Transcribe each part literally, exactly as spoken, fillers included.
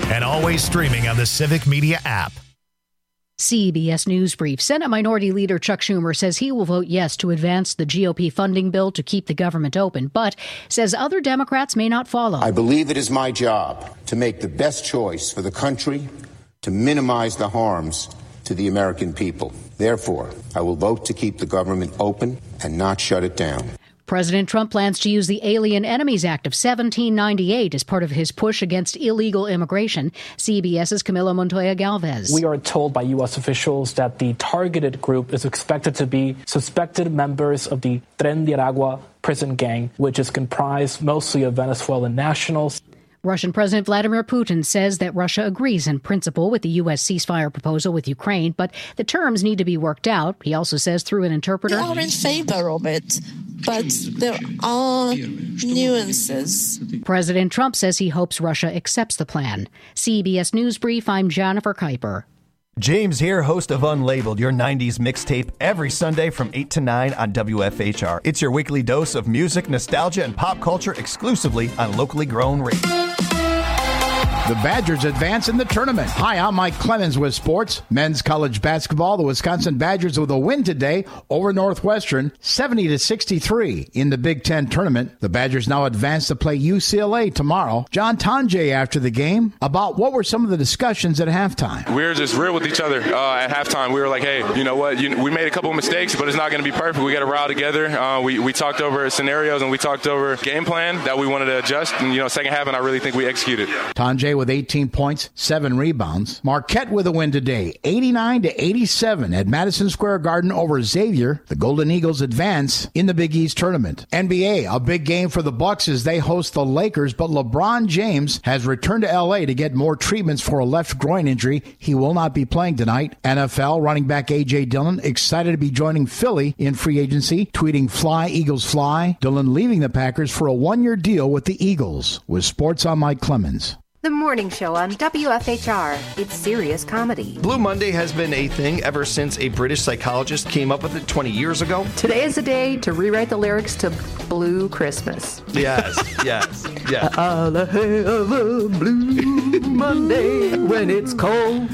and always streaming on the Civic Media app. C B S News Brief. Senate Minority Leader Chuck Schumer says he will vote yes to advance the G O P funding bill to keep the government open, but says other Democrats may not follow. I believe it is my job to make the best choice for the country, to minimize the harms to the American people. Therefore, I will vote to keep the government open and not shut it down. President Trump plans to use the Alien Enemies Act of seventeen ninety-eight as part of his push against illegal immigration. CBS's Camilo Montoya Galvez. We are told by U S officials that the targeted group is expected to be suspected members of the Tren de Aragua prison gang, which is comprised mostly of Venezuelan nationals. Russian President Vladimir Putin says that Russia agrees in principle with the U S ceasefire proposal with Ukraine, but the terms need to be worked out. He also says through an interpreter. We are in favor of it, but there are nuances. President Trump says he hopes Russia accepts the plan. C B S News Brief, I'm Jennifer Kuiper. James here, host of Unlabeled, your nineties mixtape, every Sunday from eight to nine on W F H R. It's your weekly dose of music, nostalgia, and pop culture exclusively on locally grown radio. The Badgers advance in the tournament. Hi, I'm Mike Clemens with sports. Men's college basketball. The Wisconsin Badgers with a win today over Northwestern, seventy to sixty-three in the Big Ten tournament. The Badgers now advance to play U C L A tomorrow. John Tonje after the game about what were some of the discussions at halftime. We were just real with each other uh, at halftime. We were like, hey, you know what? You, we made a couple of mistakes, but it's not going to be perfect. We got to rally together. Uh, we, we talked over scenarios and we talked over game plan that we wanted to adjust. And, you know, second half, and I really think we executed. Tonje with eighteen points, seven rebounds. Marquette with a win today, eighty-nine to eighty-seven at Madison Square Garden over Xavier. The Golden Eagles advance in the Big East tournament. N B A, a big game for the Bucks as they host the Lakers, but LeBron James has returned to L A to get more treatments for a left groin injury. He will not be playing tonight. N F L running back A J Dillon excited to be joining Philly in free agency, tweeting "Fly, Eagles, fly." Dillon leaving the Packers for a one-year deal with the Eagles. With sports, I'm Mike Clemens. The Morning Show on W F H R. It's serious comedy. Blue Monday has been a thing ever since a British psychologist came up with it twenty years ago. Today is the day to rewrite the lyrics to Blue Christmas. Yes, yes, yes. I'll have a blue Monday when it's cold.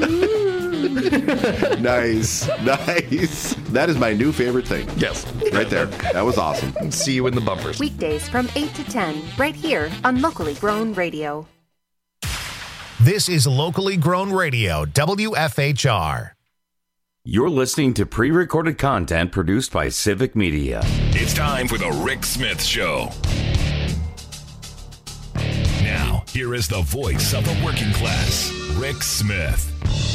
Nice, nice. That is my new favorite thing. Yes. Right there. That was awesome. See you in the bumpers. Weekdays from eight to ten, right here on Locally Grown Radio. This is Locally Grown Radio, W F H R. You're listening to pre-recorded content produced by Civic Media. It's time for the Rick Smith Show. Now, here is the voice of the working class, Rick Smith.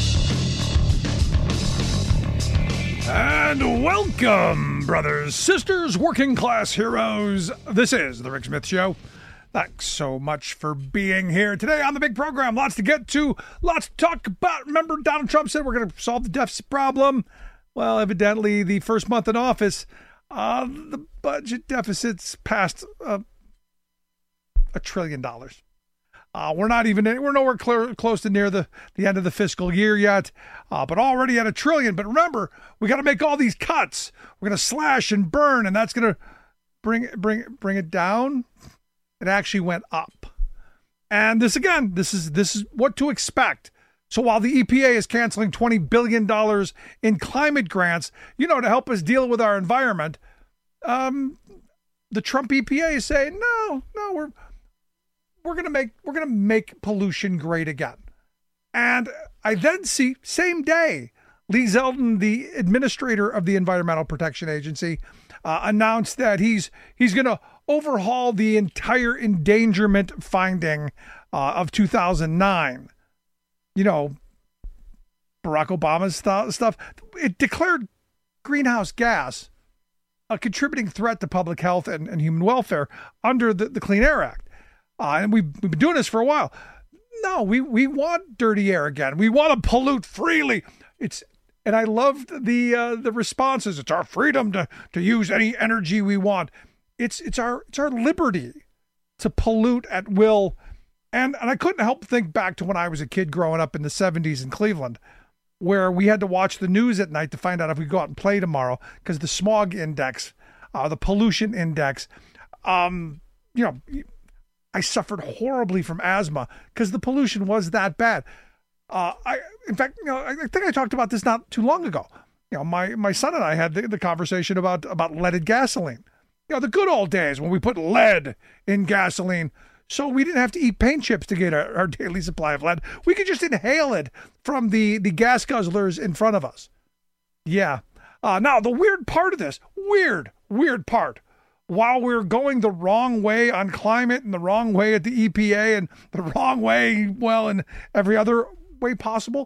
And welcome, brothers, sisters, working class heroes. This is the Rick Smith Show. Thanks so much for being here today on the big program. Lots to get to, lots to talk about. Remember, Donald Trump said we're going to solve the deficit problem. Well, evidently, the first month in office, uh, the budget deficit's passed uh, a trillion dollars. Uh, we're not even, we're nowhere clear, close to near the, the end of the fiscal year yet, uh, but already at a trillion. But remember, we got to make all these cuts. We're going to slash and burn, and that's going to bring, bring, bring it down. It actually went up. And this, again, this is this is what to expect. So while the E P A is canceling twenty billion dollars in climate grants, you know, to help us deal with our environment, um, the Trump E P A is saying, no, no, we're we're gonna make we're gonna make pollution great again. And I then see, same day, Lee Zeldin, the administrator of the Environmental Protection Agency, uh, announced that he's he's gonna overhaul the entire endangerment finding uh, of two thousand nine. You know, Barack Obama's st- stuff. It declared greenhouse gas a contributing threat to public health and, and human welfare under the, the Clean Air Act. Uh, and we've, we've been doing this for a while. No, we, we want dirty air again. We want to pollute freely. It's and I loved the uh, the responses. It's our freedom to to use any energy we want. It's it's our it's our liberty to pollute at will. And and I couldn't help think back to when I was a kid growing up in the seventies in Cleveland, where we had to watch the news at night to find out if we go out and play tomorrow because the smog index, uh, the pollution index, um, you know, I suffered horribly from asthma because the pollution was that bad. Uh, I, in fact, you know, I think I talked about this not too long ago. You know, my, my son and I had the, the conversation about, about leaded gasoline. You know, the good old days when we put lead in gasoline so we didn't have to eat paint chips to get our, our daily supply of lead. We could just inhale it from the, the gas guzzlers in front of us. Yeah. Uh, now, the weird part of this, weird, weird part, while we're going the wrong way on climate and the wrong way at the E P A and the wrong way, well, in every other way possible,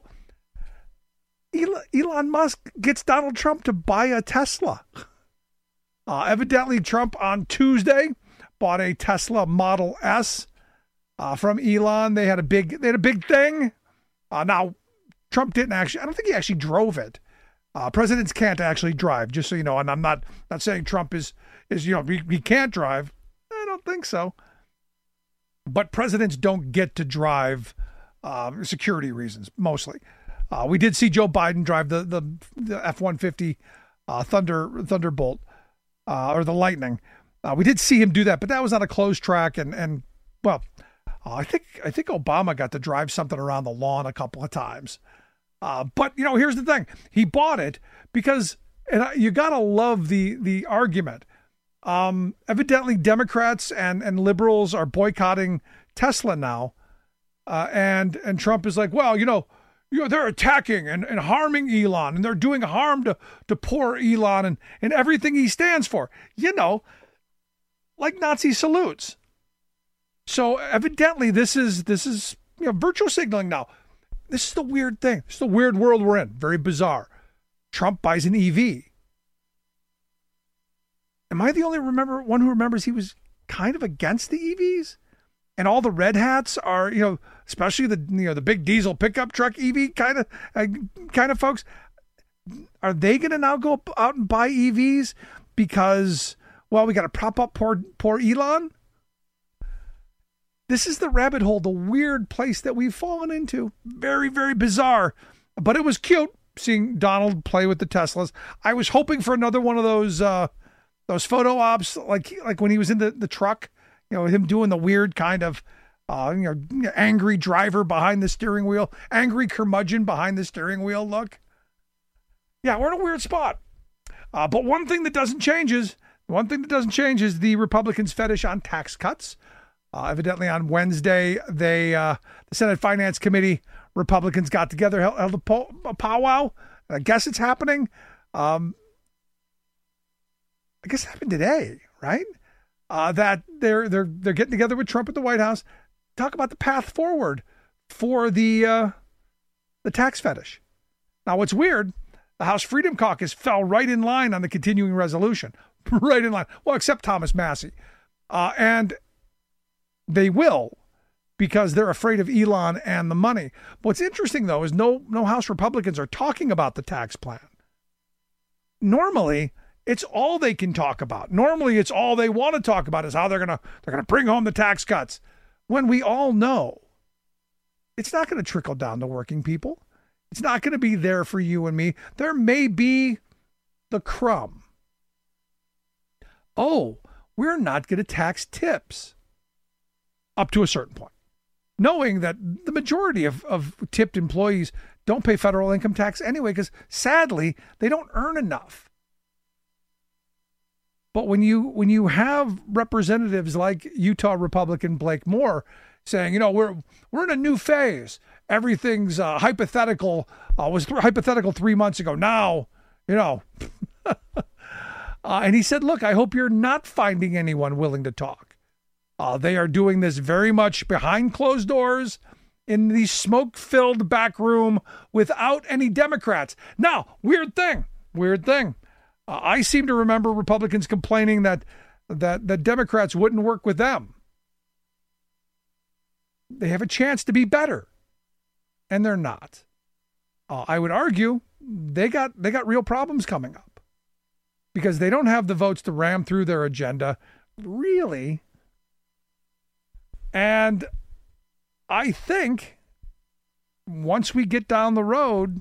Elon Musk gets Donald Trump to buy a Tesla. Uh, evidently, Trump on Tuesday bought a Tesla Model S uh, from Elon. They had a big, they had a big thing. Uh, now, Trump didn't actually. I don't think he actually drove it. Uh, presidents can't actually drive, just so you know. And I'm not not saying Trump is is you know he, he can't drive. I don't think so. But presidents don't get to drive, uh, security reasons mostly. Uh, we did see Joe Biden drive the the, the F one fifty uh, Thunder Thunderbolt. Uh, or the Lightning. Uh, we did see him do that, but that was on a closed track. And, and well, uh, I think I think Obama got to drive something around the lawn a couple of times. Uh, but, you know, here's the thing. He bought it because, and I, you got to love the the argument. Um, evidently, Democrats and, and liberals are boycotting Tesla now. Uh, and, and Trump is like, well, you know, You know, they're attacking and, and harming Elon, and they're doing harm to, to poor Elon and, and everything he stands for. You know, like Nazi salutes. So evidently this is this is you know virtual signaling now. This is the weird thing. This is the weird world we're in. Very bizarre. Trump buys an E V. Am I the only remember one who remembers he was kind of against the E Vs? And all the red hats are, you know, especially the you know the big diesel pickup truck E V kind of uh, kind of folks. Are they going to now go out and buy E Vs because, well, we got to prop up poor poor Elon? This is the rabbit hole, the weird place that we've fallen into. Very, very bizarre, but it was cute seeing Donald play with the Teslas. I was hoping for another one of those uh, those photo ops, like like when he was in the, the truck. You know, him doing the weird kind of, uh, you know, angry driver behind the steering wheel, angry curmudgeon behind the steering wheel look. Yeah, we're in a weird spot. Uh, but one thing that doesn't change is, one thing that doesn't change is the Republicans' fetish on tax cuts. Uh, evidently on Wednesday, they, uh, the Senate Finance Committee, Republicans got together, held, held a, po- a powwow. I guess it's happening. Um, I guess it happened today, right? Uh, that they're they're they're getting together with Trump at the White House, talk about the path forward for the uh, the tax fetish. Now, what's weird, the House Freedom Caucus fell right in line on the continuing resolution, right in line. Well, except Thomas Massie, uh, and they will because they're afraid of Elon and the money. What's interesting though is no no House Republicans are talking about the tax plan. Normally, it's all they can talk about. Normally, it's all they want to talk about is how they're gonna they're gonna bring home the tax cuts. When we all know it's not going to trickle down to working people. It's not going to be there for you and me. There may be the crumb. Oh, we're not going to tax tips up to a certain point, knowing that the majority of, of tipped employees don't pay federal income tax anyway, because sadly they don't earn enough. But when you when you have representatives like Utah Republican Blake Moore saying, you know, we're we're in a new phase. Everything's uh, hypothetical. Uh, was th- hypothetical three months ago. Now, you know. uh, and he said, look, I hope you're not finding anyone willing to talk. Uh, they are doing this very much behind closed doors in the smoke-filled back room without any Democrats. Now, weird thing, weird thing. Uh, I seem to remember Republicans complaining that that that Democrats wouldn't work with them. They have a chance to be better, and they're not. Uh, I would argue they got they got real problems coming up because they don't have the votes to ram through their agenda, really. And I think once we get down the road,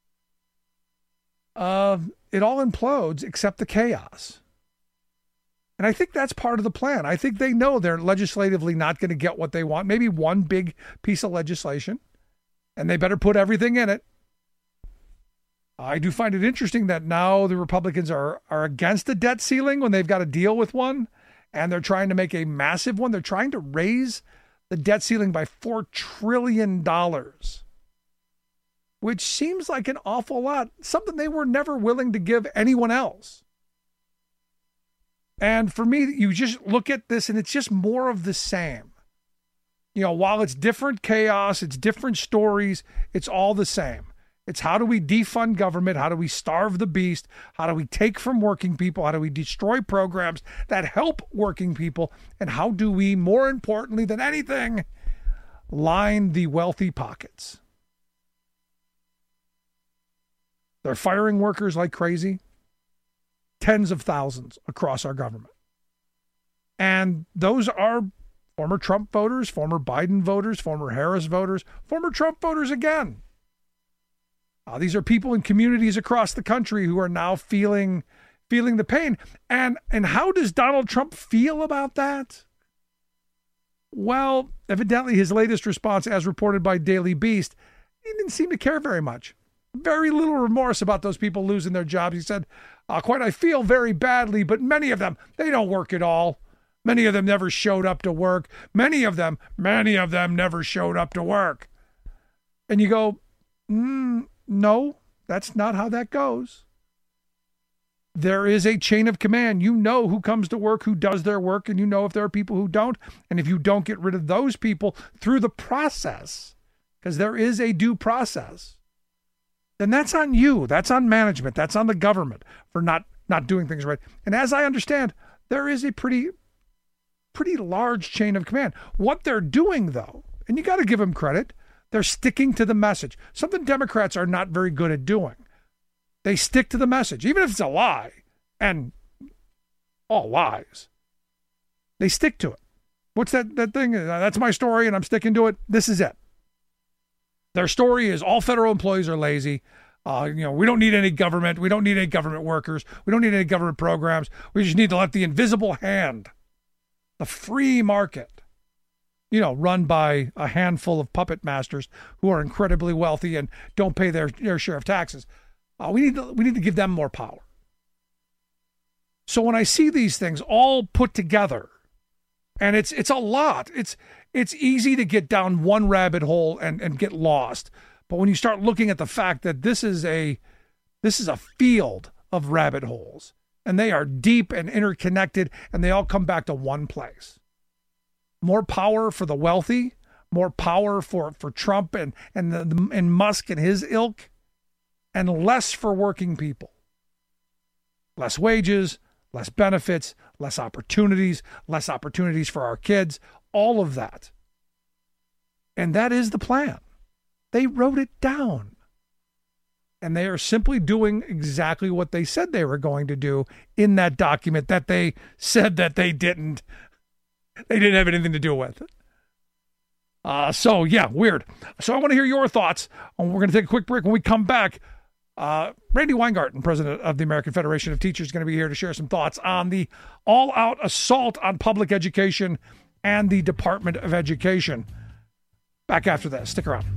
uh, it all implodes except the chaos. And I think that's part of the plan. I think they know they're legislatively not going to get what they want. Maybe one big piece of legislation, and they better put everything in it. I do find it interesting that now the Republicans are, are against a debt ceiling when they've got to deal with one, and they're trying to make a massive one. They're trying to raise the debt ceiling by four trillion dollars, which seems like an awful lot, something they were never willing to give anyone else. And for me, you just look at this and it's just more of the same. You know, while it's different chaos, it's different stories, it's all the same. It's how do we defund government? How do we starve the beast? How do we take from working people? How do we destroy programs that help working people? And how do we, more importantly than anything, line the wealthy pockets? They're firing workers like crazy. Tens of thousands across our government. And those are former Trump voters, former Biden voters, former Harris voters, former Trump voters again. Uh, these are people in communities across the country who are now feeling feeling the pain. And, and how does Donald Trump feel about that? Well, evidently his latest response, as reported by Daily Beast, he didn't seem to care very much. Very little remorse about those people losing their jobs. He said, uh, quite, I feel very badly, but many of them, they don't work at all. Many of them never showed up to work. Many of them, many of them never showed up to work. And you go, mm, no, that's not how that goes. There is a chain of command. You know who comes to work, who does their work, and you know if there are people who don't. And if you don't get rid of those people through the process, because there is a due process, then that's on you. That's on management. That's on the government for not, not doing things right. And as I understand, there is a pretty, pretty large chain of command. What they're doing, though, and you got to give them credit, they're sticking to the message. Something Democrats are not very good at doing. They stick to the message, even if it's a lie, and all lies. They stick to it. What's that, that thing? That's my story, and I'm sticking to it. This is it. Their story is all federal employees are lazy. Uh, you know, we don't need any government. We don't need any government workers. We don't need any government programs. We just need to let the invisible hand, the free market, you know, run by a handful of puppet masters who are incredibly wealthy and don't pay their, their share of taxes. Uh, we need to, we need to give them more power. So when I see these things all put together, and it's it's a lot. It's it's easy to get down one rabbit hole and, and get lost. But when you start looking at the fact that this is a this is a field of rabbit holes, and they are deep and interconnected, and they all come back to one place. More power for the wealthy, more power for, for Trump and and the, and Musk and his ilk, and less for working people. Less wages, less benefits, less opportunities, less opportunities for our kids, all of that. And that is the plan. They wrote it down. And they are simply doing exactly what they said they were going to do in that document that they said that they didn't. They didn't have anything to do with it. Uh, so, yeah, weird. So I want to hear your thoughts. And we're going to take a quick break. When we come back, Uh, Randi Weingarten, president of the American Federation of Teachers, is going to be here to share some thoughts on the all-out assault on public education and the Department of Education. Back after this. Stick around.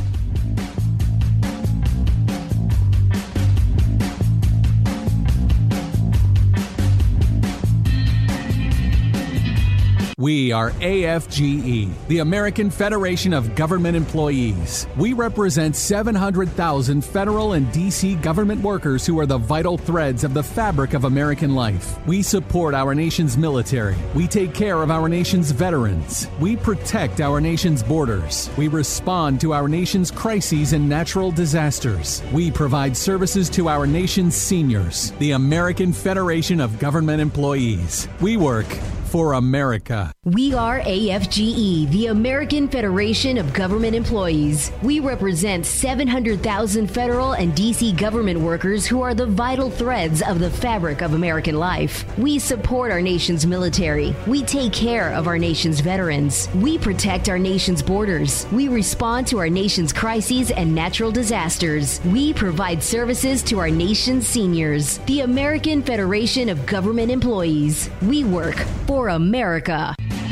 We are A F G E, the American Federation of Government Employees. We represent seven hundred thousand federal and D C government workers who are the vital threads of the fabric of American life. We support our nation's military. We take care of our nation's veterans. We protect our nation's borders. We respond to our nation's crises and natural disasters. We provide services to our nation's seniors. The American Federation of Government Employees. We work for America. We are A F G E, the American Federation of Government Employees. We represent seven hundred thousand federal and D C government workers who are the vital threads of the fabric of American life. We support our nation's military. We take care of our nation's veterans. We protect our nation's borders. We respond to our nation's crises and natural disasters. We provide services to our nation's seniors. The American Federation of Government Employees. We work for America.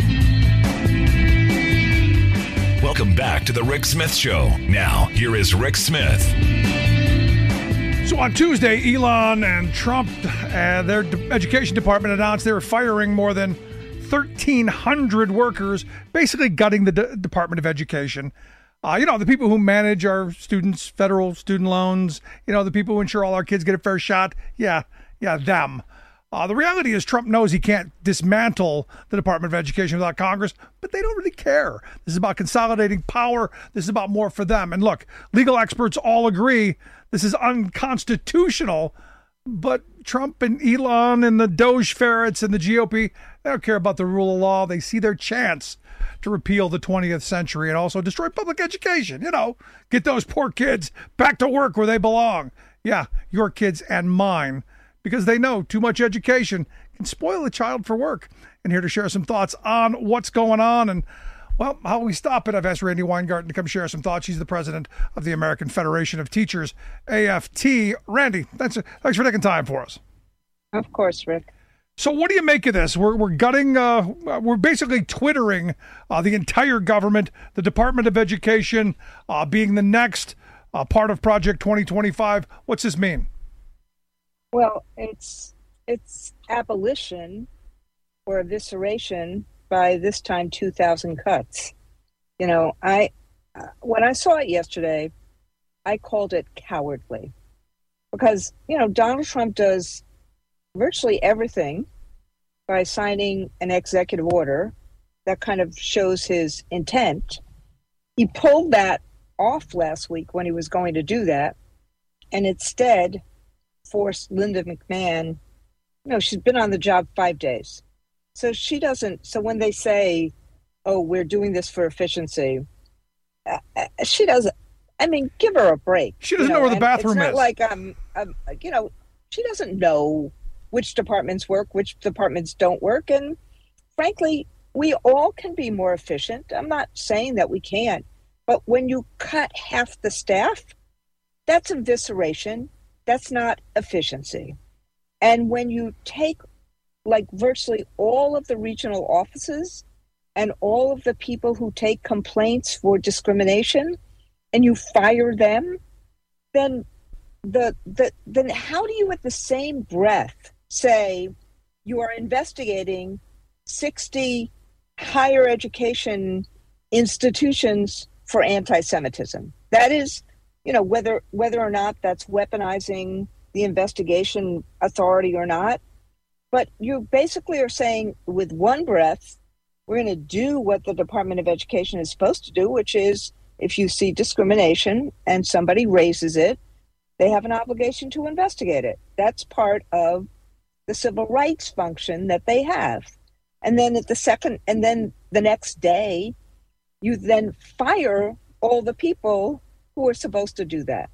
Welcome back to the Rick Smith Show. Now, here is Rick Smith. So on Tuesday, Elon and Trump and their education department announced they were firing more than thirteen hundred workers, basically gutting the D- Department of Education. Uh, you know, the people who manage our students' federal student loans, you know, the people who ensure all our kids get a fair shot. Yeah, yeah, them. Uh, the reality is Trump knows he can't dismantle the Department of Education without Congress, but they don't really care. This is about consolidating power. This is about more for them. And look, legal experts all agree this is unconstitutional, but Trump and Elon and the Doge ferrets and the G O P, they don't care about the rule of law. They see their chance to repeal the twentieth century and also destroy public education. You know, get those poor kids back to work where they belong. Yeah, your kids and mine. Because they know too much education can spoil a child for work. And here to share some thoughts on what's going on and, well, how we stop it, I've asked Randi Weingarten to come share some thoughts. She's the president of the American Federation of Teachers, A F T. Randi, thanks, thanks for taking time for us. Of course, Rick. So what do you make of this? We're we're gutting, uh, we're basically twittering uh, the entire government, the Department of Education uh, being the next uh, part of Project twenty twenty-five. What's this mean? Well, it's it's abolition or evisceration by this time two thousand cuts. You know, I uh, when I saw it yesterday, I called it cowardly because, you know, Donald Trump does virtually everything by signing an executive order that kind of shows his intent. He pulled that off last week when he was going to do that, and instead forced Linda McMahon, you know, she's been on the job five days. So she doesn't, so when they say, oh, we're doing this for efficiency, uh, she doesn't, I mean, give her a break. She doesn't you know, know where the bathroom it's not is. like, um, um, you know, she doesn't know which departments work, which departments don't work. And frankly, we all can be more efficient. I'm not saying that we can't, but when you cut half the staff, that's evisceration. That's not efficiency. And when you take like virtually all of the regional offices and all of the people who take complaints for discrimination and you fire them, then the the then how do you at the same breath say you are investigating sixty higher education institutions for anti-Semitism? That is, you know, whether whether or not that's weaponizing the investigation authority or not. But you basically are saying with one breath, we're going to do what the Department of Education is supposed to do, which is if you see discrimination and somebody raises it, they have an obligation to investigate it. That's part of the civil rights function that they have. And then at the second, and then the next day, you then fire all the people who are supposed to do that.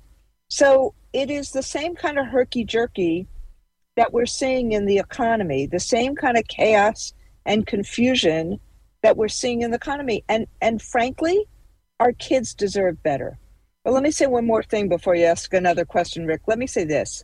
So it is the same kind of herky-jerky that we're seeing in the economy, the same kind of chaos and confusion that we're seeing in the economy. And and frankly, our kids deserve better. But let me say one more thing before you ask another question, Rick. Let me say this.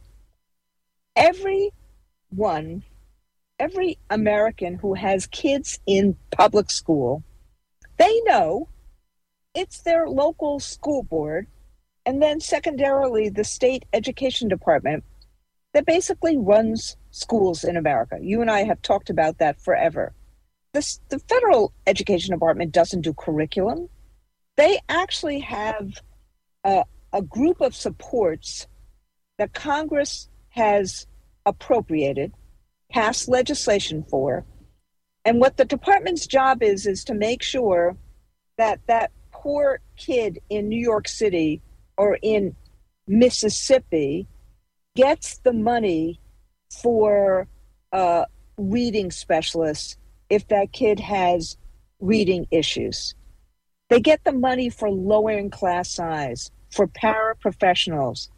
Everyone, every American who has kids in public school, they know it's their local school board, and then secondarily the state education department that basically runs schools in America. You and I have talked about that forever. This, the federal education department doesn't do curriculum. They actually have a, a group of supports that Congress has appropriated, passed legislation for, and what the department's job is, is to make sure that that poor kid in New York City or in Mississippi gets the money for uh, reading specialists, if that kid has reading issues. They get the money for lowering class size, for paraprofessionals,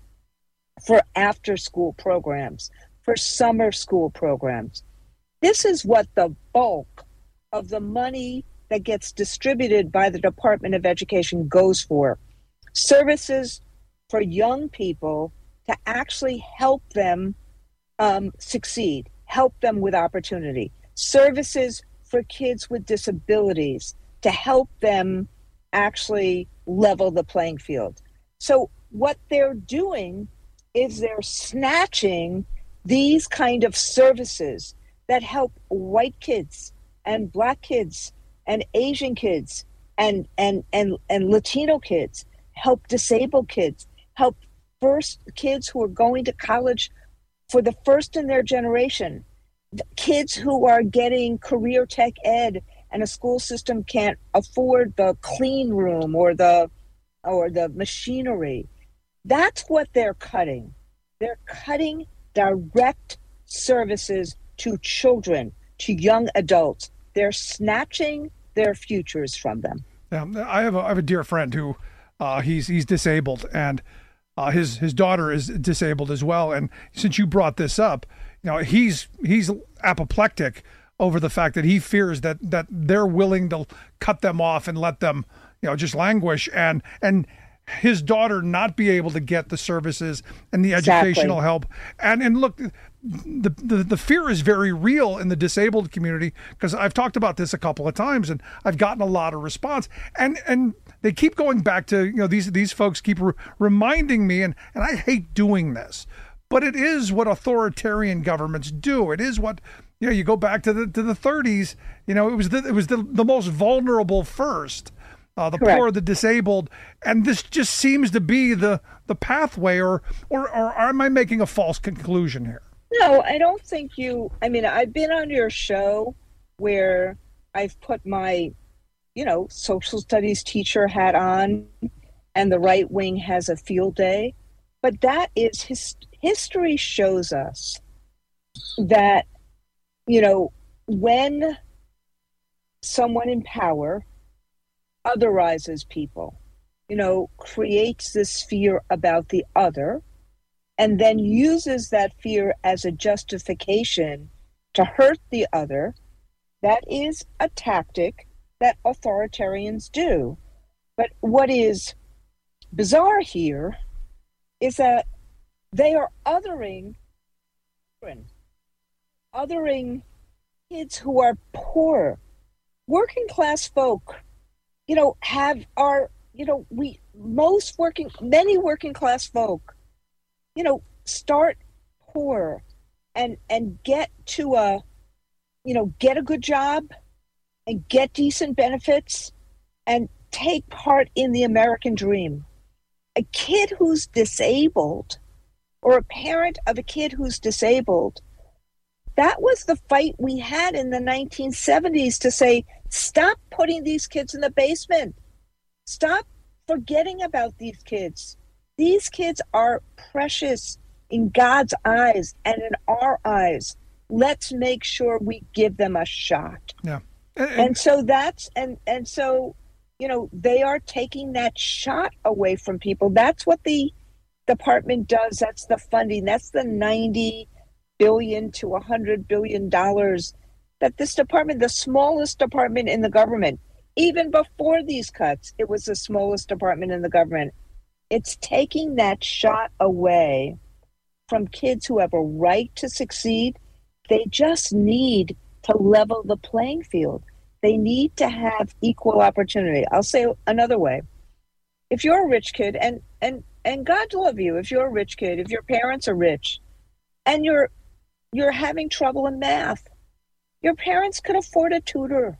for after-school programs, for summer school programs. This is what the bulk of the money that gets distributed by the Department of Education goes for. Services for young people to actually help them um, succeed, help them with opportunity. Services for kids with disabilities to help them actually level the playing field. So what they're doing is they're snatching these kind of services that help white kids and black kids and Asian kids and and and, and Latino kids, help disabled kids, help first kids who are going to college for the first in their generation, kids who are getting career tech ed and a school system can't afford the clean room or the or the machinery. That's what they're cutting. They're cutting direct services to children, to young adults. They're snatching their futures from them. Yeah, I have a, I have a dear friend who uh, he's he's disabled, and uh, his his daughter is disabled as well. And since you brought this up, you know, he's he's apoplectic over the fact that he fears that that they're willing to cut them off and let them, you know, just languish, and and his daughter not be able to get the services and the educational Exactly. help. And and look, the, the the fear is very real in the disabled community, because I've talked about this a couple of times and I've gotten a lot of response. And and they keep going back to, you know, these these folks keep re- reminding me, and and I hate doing this, but it is what authoritarian governments do. It is what, you know, you go back to the to the thirties, you know, it was the, it was the, the most vulnerable first. Uh, the Correct. poor, the disabled, and this just seems to be the the pathway, or, or or am I making a false conclusion here? No, I don't think you, I mean, I've been on your show where I've put my, you know, social studies teacher hat on, and the right wing has a field day. But that is, his, history shows us that, you know, when someone in power otherizes people, you know, creates this fear about the other, and then uses that fear as a justification to hurt the other, that is a tactic that authoritarians do. But what is bizarre here is that they are othering children, othering kids who are poor, working class folk. You know, have our, you know, we, most working, many working class folk, you know, start poor and, and get to a, you know, get a good job and get decent benefits and take part in the American dream. A kid who's disabled, or a parent of a kid who's disabled, that was the fight we had in the nineteen seventies to say, stop putting these kids in the basement. Stop forgetting about these kids. These kids are precious in God's eyes and in our eyes. Let's make sure we give them a shot. Yeah. And, and, and so that's, and, and so, you know, they are taking that shot away from people. That's what the department does. That's the funding. That's the ninety billion to one hundred billion dollars that this department, the smallest department in the government, even before these cuts, it was the smallest department in the government. It's taking that shot away from kids who have a right to succeed. They just need to level the playing field. They need to have equal opportunity. I'll say another way. If you're a rich kid, and and and God love you, if you're a rich kid, if your parents are rich, and you're you're having trouble in math, your parents could afford a tutor.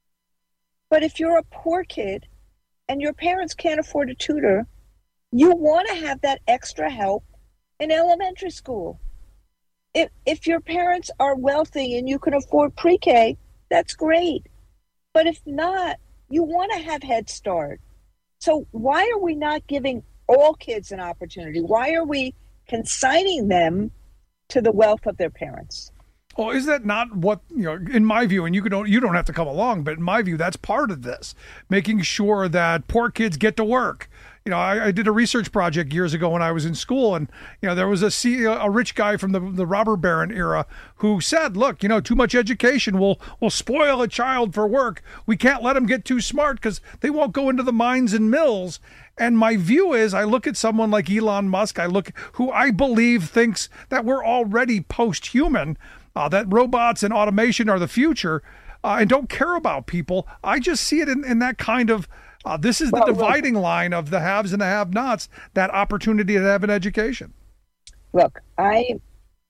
But if you're a poor kid and your parents can't afford a tutor, you want to have that extra help in elementary school. If if your parents are wealthy and you can afford pre-K, that's great. But if not, you want to have Head Start. So why are we not giving all kids an opportunity? Why are we consigning them to the wealth of their parents? Well, is that not what, you know, in my view, and you don't, you don't have to come along, but in my view, that's part of this, making sure that poor kids get to work. You know, I, I did a research project years ago when I was in school, and, you know, there was a, C, a rich guy from the, the robber baron era who said, look, you know, too much education will, will spoil a child for work. We can't let them get too smart because they won't go into the mines and mills. And my view is, I look at someone like Elon Musk, I look who I believe thinks that we're already post-human, uh, that robots and automation are the future, uh, and don't care about people. I just see it in, in that kind of, uh, this is the well, dividing look, line of the haves and the have-nots, that opportunity to have an education. Look, I,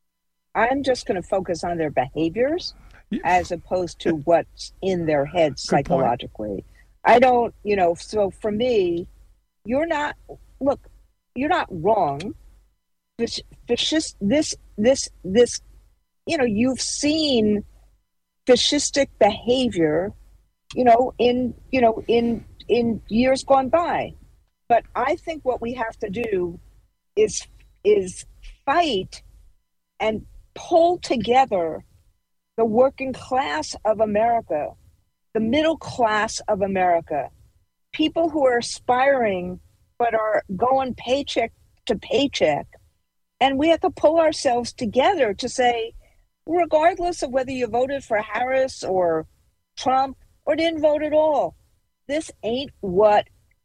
I'm just going to focus on their behaviors yeah. as opposed to what's in their heads psychologically. I don't, you know, so for me, you're not, look, you're not wrong. This, fascist, this, this, this, you know, you've seen fascistic behavior, you know, in, you know, in, in years gone by. But I think what we have to do is, is fight and pull together the working class of America, the middle class of America, people who are aspiring but are going paycheck to paycheck. And we have to pull ourselves together to say, regardless of whether you voted for Harris or Trump or didn't vote at all, this ain't what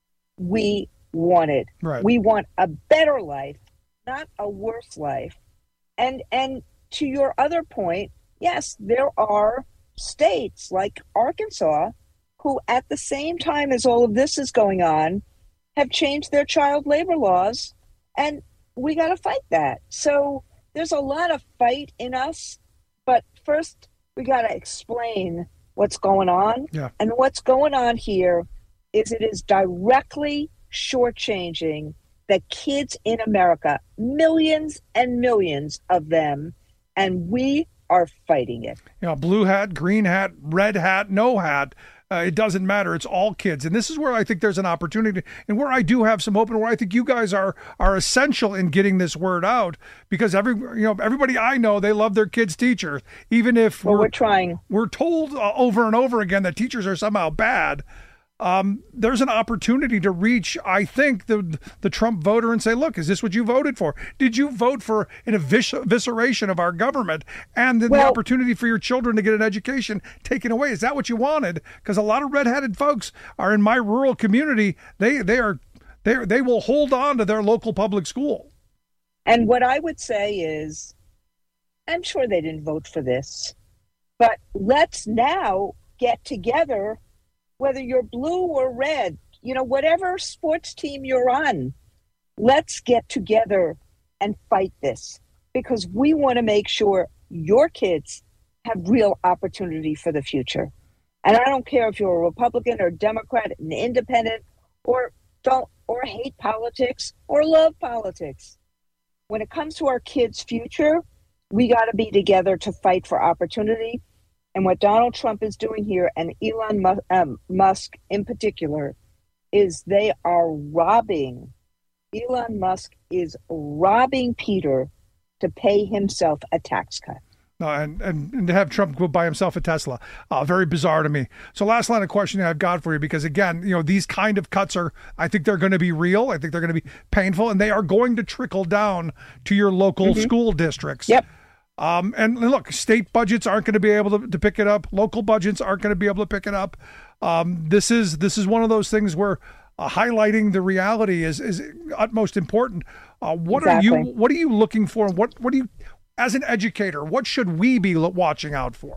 we wanted. Right. We want a better life, not a worse life. And and to your other point, yes, there are states like Arkansas who, at the same time as all of this is going on, have changed their child labor laws, and we got to fight that. So there's a lot of fight in us, but first we got to explain what's going on. Yeah. And what's going on here is it is directly shortchanging the kids in America, millions and millions of them, and we are fighting it. You know, blue hat, green hat, red hat, no hat. Uh, it doesn't matter. It's all kids. And this is where I think there's an opportunity, and where I do have some hope, and where I think you guys are are essential in getting this word out, because every you know everybody I know, they love their kids' teachers, even if well, we're, we're trying. We're told uh, over and over again that teachers are somehow bad. Um, there's an opportunity to reach, I think, the the Trump voter and say, look, is this what you voted for? Did you vote for an evis- evisceration of our government and then well, the opportunity for your children to get an education taken away? Is that what you wanted? Because a lot of red-hatted folks are in my rural community. They they are they they will hold on to their local public school. And what I would say is, I'm sure they didn't vote for this, but let's now get together. Whether you're blue or red, you know, whatever sports team you're on, let's get together and fight this, because we want to make sure your kids have real opportunity for the future. And I don't care if you're a Republican or Democrat, an independent, or don't, or hate politics or love politics. When it comes to our kids' future, we got to be together to fight for opportunity. And what Donald Trump is doing here, and Elon um, Musk in particular, is they are robbing, Elon Musk is robbing Peter to pay himself a tax cut. Uh, and, and, and to have Trump go buy himself a Tesla, uh, very bizarre to me. So last line of questioning I've got for you, because again, you know, these kind of cuts are, I think they're going to be real. I think they're going to be painful, and they are going to trickle down to your local mm-hmm. school districts. Yep. Um, and look, state budgets aren't going to be able to, to pick it up. Local budgets aren't going to be able to pick it up. Um, this is this is one of those things where uh, highlighting the reality is is utmost important. Uh, what exactly. are you What are you looking for? What What do you, as an educator, what should we be watching out for?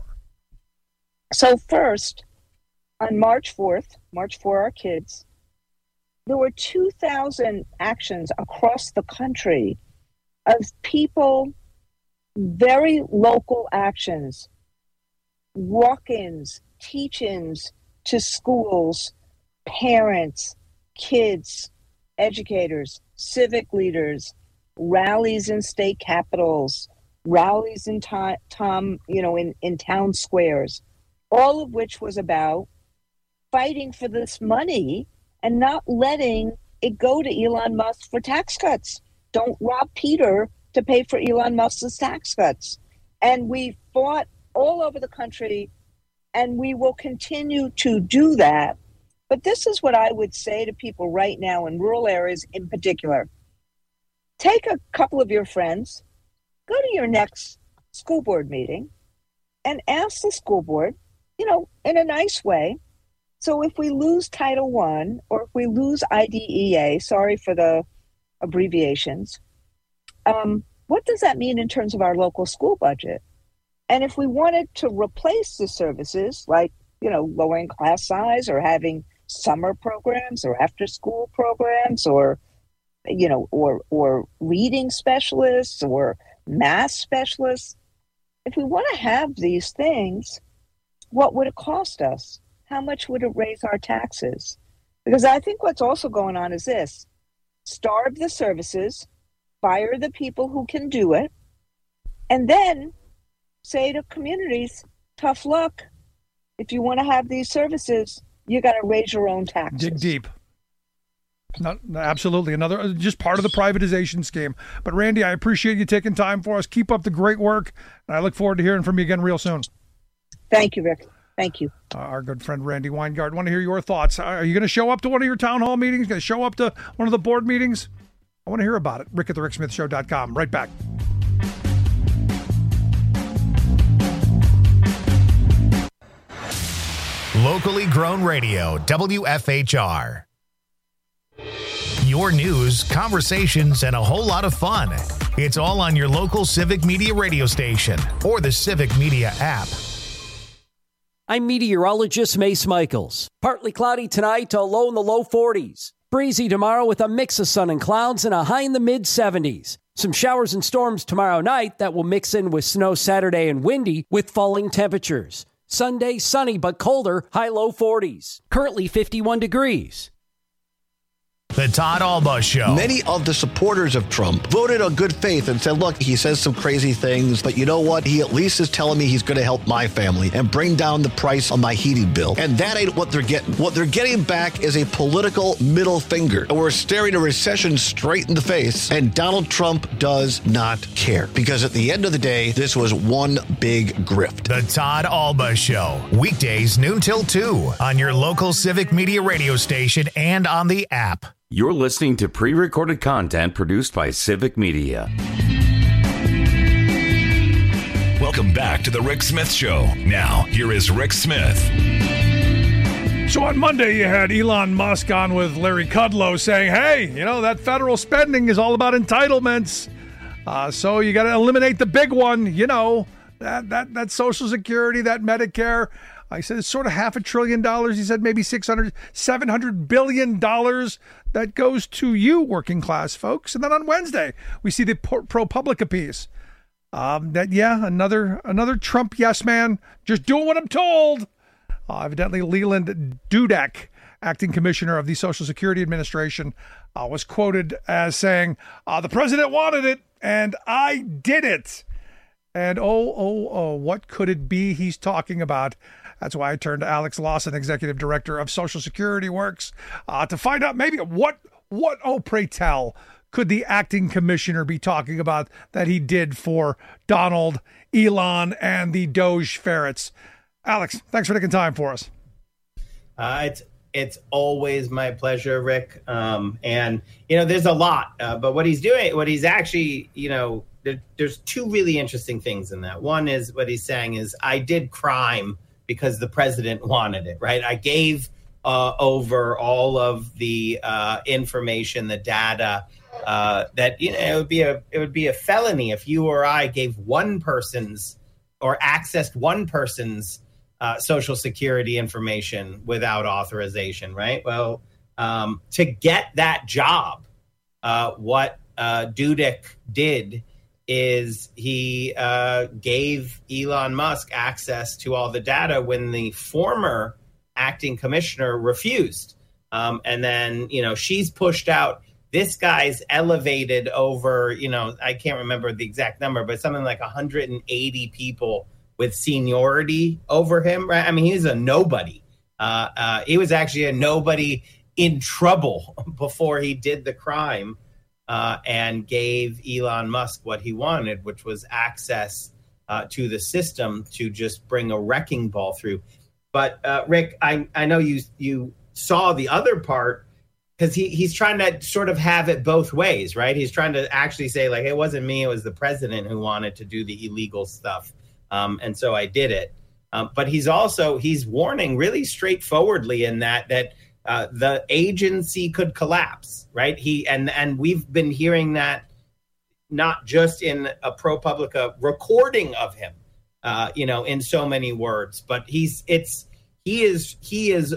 So first, on March fourth, March for Our Kids, there were two thousand actions across the country of people. Very local actions, walk-ins, teach-ins to schools, parents, kids, educators, civic leaders, rallies in state capitals, rallies in Tom, Tom you know, in, in town squares, all of which was about fighting for this money and not letting it go to Elon Musk for tax cuts. Don't rob Peter to pay for Elon Musk's tax cuts. And we fought all over the country, and we will continue to do that. But this is what I would say to people right now in rural areas in particular. Take a couple of your friends, go to your next school board meeting, and ask the school board, you know, in a nice way. So if we lose Title One or if we lose I D E A, sorry for the abbreviations, um, what does that mean in terms of our local school budget? And if we wanted to replace the services, like, you know, lowering class size or having summer programs or after school programs or, you know, or or reading specialists or math specialists, if we want to have these things, what would it cost us? How much would it raise our taxes? Because I think what's also going on is this: starve the services, fire the people who can do it, and then say to communities, tough luck. If you want to have these services, you got to raise your own taxes. Dig deep. Not, absolutely. Another, just part of the privatization scheme. But Randy, I appreciate you taking time for us. Keep up the great work. And I look forward to hearing from you again real soon. Thank you, Rick. Thank you. Uh, our good friend Randy Weingart. Want to hear your thoughts. Are you going to show up to one of your town hall meetings? Going to show up to one of the board meetings? I want to hear about it. Rick at the Rick Smith Show dot com. Right back. Locally grown radio, W F H R. Your news, conversations, and a whole lot of fun. It's all on your local Civic Media radio station or the Civic Media app. I'm meteorologist Mace Michaels. Partly cloudy tonight to a low in the low forties. Breezy tomorrow with a mix of sun and clouds and a high in the mid seventies. Some showers and storms tomorrow night that will mix in with snow Saturday and windy with falling temperatures. Sunday, sunny but colder, high low forties. Currently fifty-one degrees. The Todd Alba Show. Many of the supporters of Trump voted on good faith and said, look, he says some crazy things, but you know what? He at least is telling me he's going to help my family and bring down the price on my heating bill. And that ain't what they're getting. What they're getting back is a political middle finger. We're staring a recession straight in the face, and Donald Trump does not care. Because at the end of the day, this was one big grift. The Todd Alba Show. Weekdays noon till two on your local Civic Media radio station and on the app. You're listening to pre-recorded content produced by Civic Media. Welcome back to the Rick Smith Show. Now, here is Rick Smith. So on Monday, you had Elon Musk on with Larry Kudlow saying, hey, you know, that federal spending is all about entitlements. Uh, so you got to eliminate the big one, you know, that, that, that Social Security, that Medicare. I said it's sort of half a trillion dollars. He said maybe six hundred, seven hundred billion dollars that goes to you, working class folks. And then on Wednesday, we see the ProPublica piece. Um, that, yeah, another another Trump yes man, just doing what I'm told. Uh, evidently, Leland Dudek, acting commissioner of the Social Security Administration, uh, was quoted as saying, uh, the president wanted it, and I did it. And oh, oh, oh, what could it be he's talking about? That's why I turned to Alex Lawson, executive director of Social Security Works, uh, to find out maybe what, what, oh, pray tell, could the acting commissioner be talking about that he did for Donald, Elon, and the Doge ferrets? Alex, thanks for taking time for us. Uh, it's it's always my pleasure, Rick. Um, and, you know, there's a lot, uh, but what he's doing, what he's actually, you know, there, there's two really interesting things in that. One is what he's saying is, I did crime because the president wanted it, right? I gave uh, over all of the uh, information, the data uh, that, you know, it would be a it would be a felony if you or I gave one person's or accessed one person's uh, Social Security information without authorization, right? Well, um, to get that job, uh, what uh, Dudek did is he uh, gave Elon Musk access to all the data when the former acting commissioner refused. Um, and then, you know, she's pushed out. This guy's elevated over, you know, I can't remember the exact number, but something like one hundred eighty people with seniority over him, right? I mean, he's a nobody. Uh, uh, he was actually a nobody in trouble before he did the crime. Uh, and gave Elon Musk what he wanted, which was access uh, to the system to just bring a wrecking ball through. But uh, Rick, I, I know you you saw the other part, because he, he's trying to sort of have it both ways, right? He's trying to actually say, like, it wasn't me, it was the president who wanted to do the illegal stuff. Um, and so I did it. Um, but he's also, he's warning really straightforwardly in that, that uh, the agency could collapse, right? He and and we've been hearing that not just in a ProPublica recording of him, uh, you know, in so many words, but he's, it's, he is, he is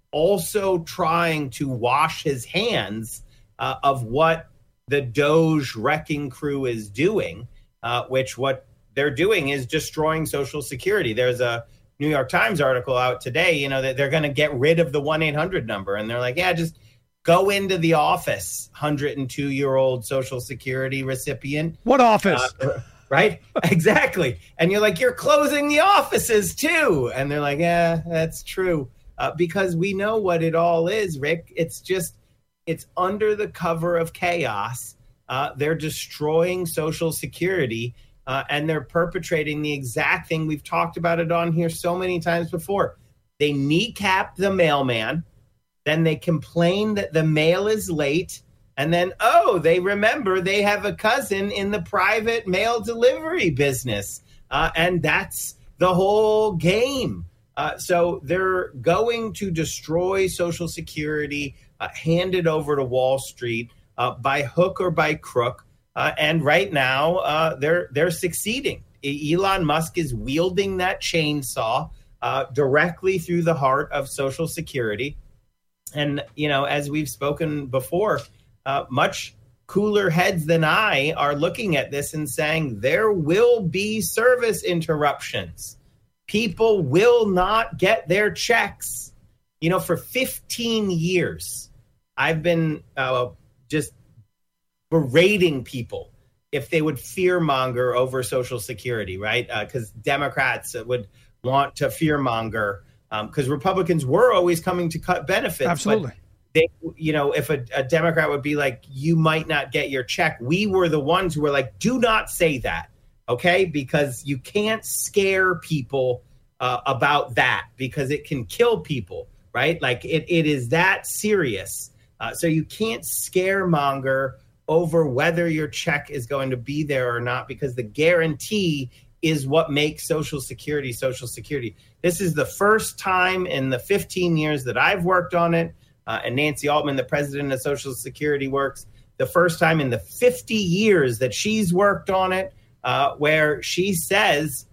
also trying to wash his hands uh, of what the Doge wrecking crew is doing, uh, which what they're doing is destroying Social Security. There's a New York Times article out today, you know, that they're going to get rid of the one eight hundred number. And they're like, yeah, just go into the office, one hundred two year old Social Security recipient. What office? Uh, right? Exactly. And you're like, you're closing the offices too. And they're like, yeah, that's true. Uh, because we know what it all is, Rick. It's just, it's under the cover of chaos. Uh, they're destroying Social Security, uh, and they're perpetrating the exact thing. We've talked about it on here so many times before. They kneecap the mailman, then they complain that the mail is late, and then, oh, they remember they have a cousin in the private mail delivery business, uh, and that's the whole game. Uh, so they're going to destroy Social Security, uh, hand it over to Wall Street uh, by hook or by crook. Uh, and right now, uh, they're they're succeeding. Elon Musk is wielding that chainsaw uh, directly through the heart of Social Security. And, you know, as we've spoken before, uh, much cooler heads than I are looking at this and saying there will be service interruptions. People will not get their checks. You know, for fifteen years, I've been uh, just berating people if they would fearmonger over Social Security, right? Because uh, Democrats would want to fearmonger because um, Republicans were always coming to cut benefits. Absolutely. They, you know, if a, a Democrat would be like, you might not get your check, we were the ones who were like, do not say that. Okay, because you can't scare people uh, about that because it can kill people, right? Like it, it is that serious. Uh, so you can't scaremonger over whether your check is going to be there or not, because the guarantee is what makes Social Security Social Security. This is the first time in the fifteen years that I've worked on it, uh, and Nancy Altman, the president of Social Security, works, the first time in the fifty years that she's worked on it, Uh, where she says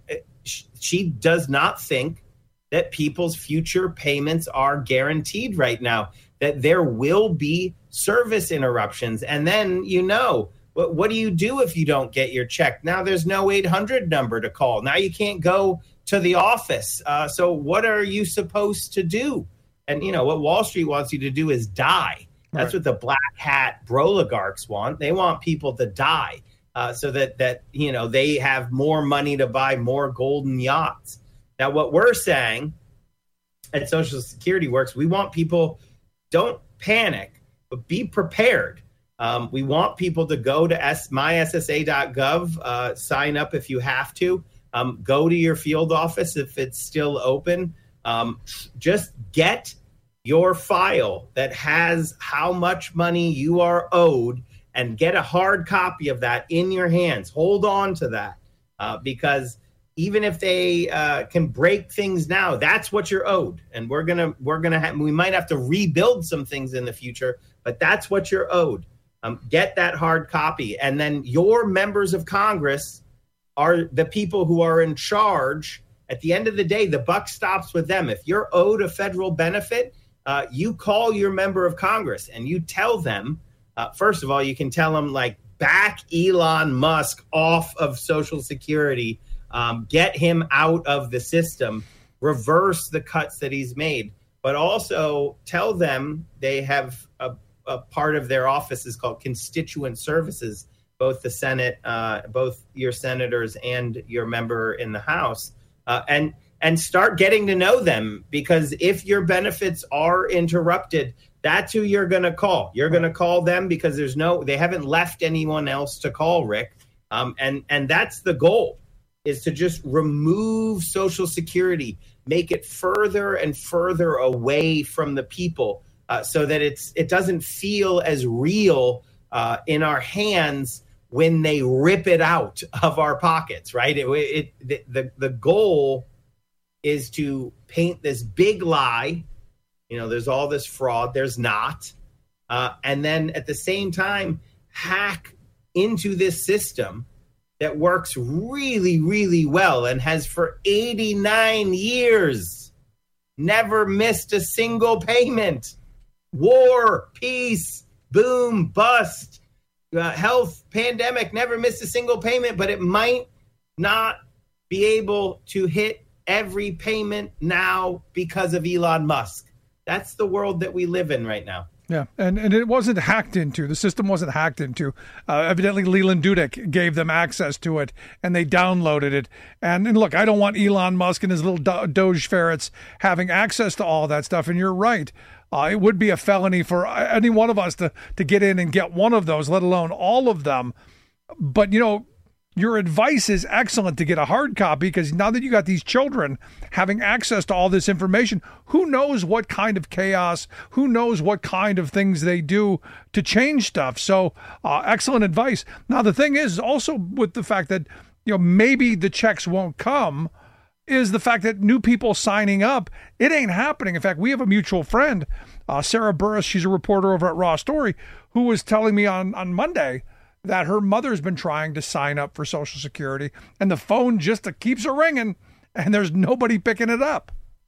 she does not think that people's future payments are guaranteed right now, that there will be service interruptions. And then, you know, what, what do you do if you don't get your check? Now there's no eight hundred number to call. Now you can't go to the office. Uh, so what are you supposed to do? And, you know, what Wall Street wants you to do is die. That's right. What the black hat broligarchs want. They want people to die. Uh, so that, that, you know, they have more money to buy more golden yachts. Now, what we're saying at Social Security Works, we want people, don't panic, but be prepared. Um, we want people to go to s- my s s a dot gov, uh, sign up if you have to, um, go to your field office if it's still open. Um, just get your file that has how much money you are owed and get a hard copy of that in your hands. Hold on to that uh, because even if they uh, can break things now, that's what you're owed. And we're gonna we're gonna have we might have to rebuild some things in the future, but that's what you're owed. Um, get that hard copy, and then your members of Congress are the people who are in charge. At the end of the day, the buck stops with them. If you're owed a federal benefit, uh, you call your member of Congress and you tell them. Uh, first of all, you can tell them, like, back Elon Musk off of Social Security, um, get him out of the system, reverse the cuts that he's made, but also tell them they have a, a part of their office is called constituent services, both the Senate, uh, both your senators and your member in the House, uh, and and start getting to know them, because if your benefits are interrupted, that's who you're going to call. You're going to call them because there's no, they haven't left anyone else to call, Rick. Um, and, and that's the goal. is to just remove Social Security, make it further and further away from the people uh, so that it's it doesn't feel as real uh, in our hands when they rip it out of our pockets, right? It, it, the, the, the goal is to paint this big lie. You know, there's all this fraud. There's not. Uh, and then at the same time, hack into this system that works really, really well and has for eighty-nine years never missed a single payment. War, peace, boom, bust, uh, health, pandemic, never missed a single payment, but it might not be able to hit every payment now because of Elon Musk. That's the world that we live in right now. Yeah, and, and it wasn't hacked into. The system wasn't hacked into. Uh, evidently, Leland Dudek gave them access to it, and they downloaded it. And, and look, I don't want Elon Musk and his little do- Doge ferrets having access to all that stuff. And you're right. Uh, it would be a felony for any one of us to, to get in and get one of those, let alone all of them. But, you know, your advice is excellent to get a hard copy, because now that you got these children having access to all this information, who knows what kind of chaos, who knows what kind of things they do to change stuff. So uh, excellent advice. Now, the thing is also with the fact that, you know, maybe the checks won't come is the fact that new people signing up, it ain't happening. In fact, we have a mutual friend, uh, Sarah Burris, she's a reporter over at Raw Story, who was telling me on, on Monday that her mother's been trying to sign up for Social Security, and the phone just keeps her ringing, and there's nobody picking it up.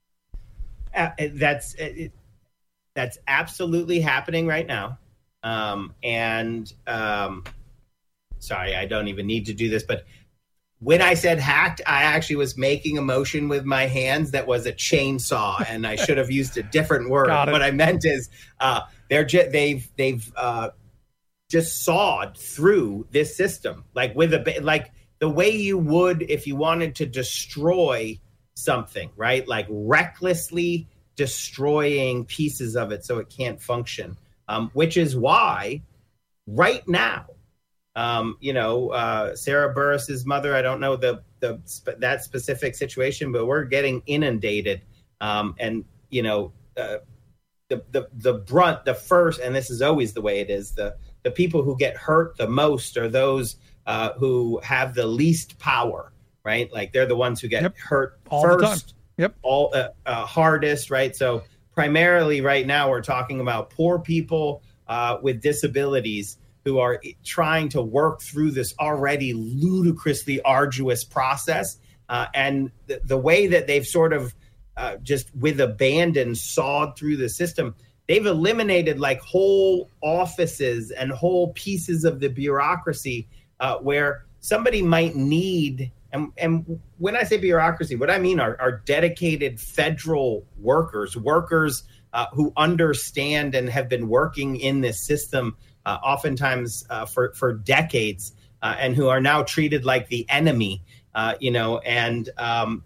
Uh, that's it, that's absolutely happening right now. Um, and um, sorry, I don't even need to do this, but when I said hacked, I actually was making a motion with my hands that was a chainsaw, and I should have used a different word. What I meant is uh, they're ju- they've they've uh, just sawed through this system, like with a like the way you would if you wanted to destroy something, right? Like recklessly destroying pieces of it so it can't function. Um, which is why right now, um, you know, uh, Sarah Burris's mother, I don't know the the that specific situation, but we're getting inundated, um, and you know, uh, the the the brunt, the first, and this is always the way it is. The The people who get hurt the most are those uh, who have the least power, right? Like they're the ones who get yep. hurt all first, the time. Yep, all uh, uh, hardest, right? So primarily, right now, we're talking about poor people uh, with disabilities who are trying to work through this already ludicrously arduous process, uh, and the, the way that they've sort of uh, just with abandon sawed through the system. They've eliminated like whole offices and whole pieces of the bureaucracy uh, where somebody might need, and, and when I say bureaucracy, what I mean are, are dedicated federal workers, workers uh, who understand and have been working in this system uh, oftentimes uh, for, for decades uh, and who are now treated like the enemy, uh, you know, and um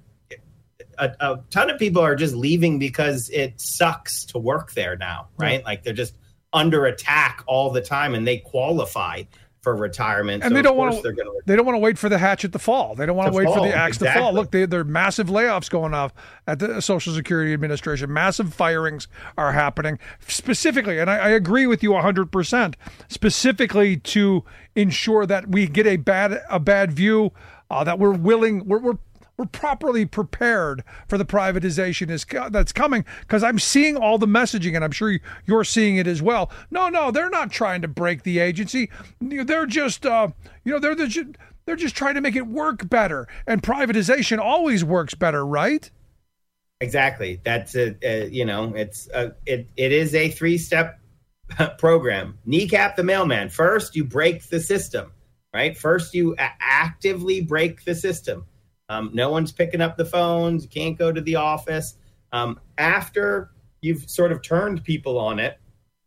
A, a ton of people are just leaving because it sucks to work there now, right? Yeah. Like they're just under attack all the time, and they qualify for retirement. And so they don't want to. They don't want to wait for the hatchet to fall. They don't want to, to wait fall. for the axe exactly. to fall. Look, they, there are massive layoffs going off at the Social Security Administration. Massive firings are happening specifically, and I, I agree with you one hundred percent. Specifically to ensure that we get a bad a bad view, uh, that we're willing, we're. we're We're properly prepared for the privatization is that's coming, because I'm seeing all the messaging, and I'm sure you're seeing it as well. No, no, they're not trying to break the agency. They're just, uh, you know, they're the, they're just trying to make it work better. And privatization always works better, right? Exactly. That's a, a you know, it's a, it it is a three-step program. Kneecap the mailman. First, you break the system, right? First, you actively break the system. Um, no one's picking up the phones. You can't go to the office. Um, after you've sort of turned people on it,